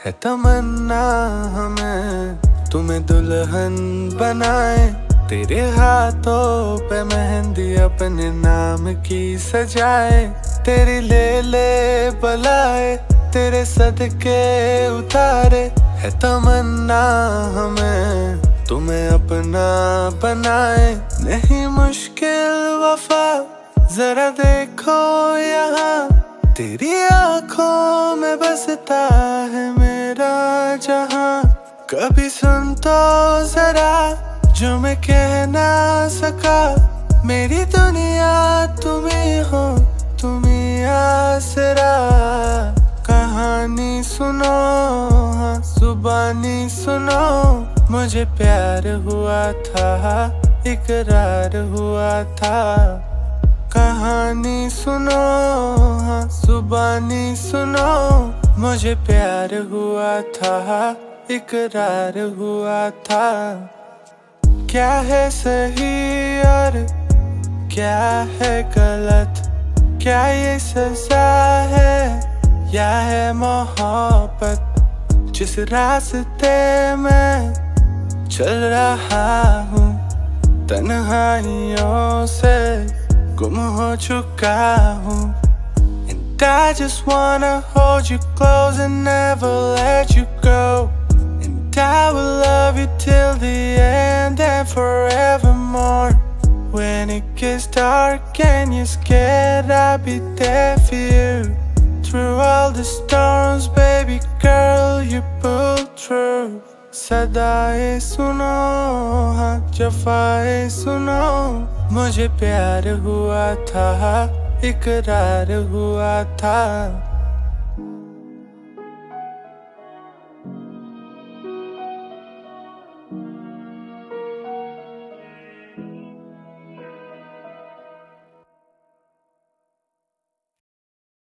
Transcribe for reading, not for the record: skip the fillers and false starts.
है तमन्ना हमें तुम्हें दुल्हन बनाए, तेरे हाथों पे मेहंदी अपने नाम की सजाए, तेरी ले ले बलाए तेरे सदके उतारे। है तमन्ना हमें तुम्हें अपना बनाए, नहीं मुश्किल वफा जरा देखो यहाँ, तेरी आंखों में बसता है मेरा जहां। कभी सुन तो जरा जो मैं कह ना सका, मेरी दुनिया तुम्ही हो तुम्ही आसरा। कहानी सुनो हाँ जुबानी सुनो, मुझे प्यार हुआ था इकरार हुआ था। कहानी सुनो हाँ जुबानी सुनो, मुझे प्यार हुआ था इकरार हुआ था। क्या है सही और क्या है गलत, क्या ये सजा है या है मोहब्बत। जिस रास्ते में चल रहा हूँ तन्हाइयों से गुम हो चुका हूँ, and I just wanna hold you close and never let you go, and I will love you till the end and forevermore. When it gets dark and you're scared, I'll be there for you. Through all the storms, baby girl, you pull through. सदाएं सुनो हाँ जफाएं सुनो, मुझे प्यार हुआ था इकरार हुआ था।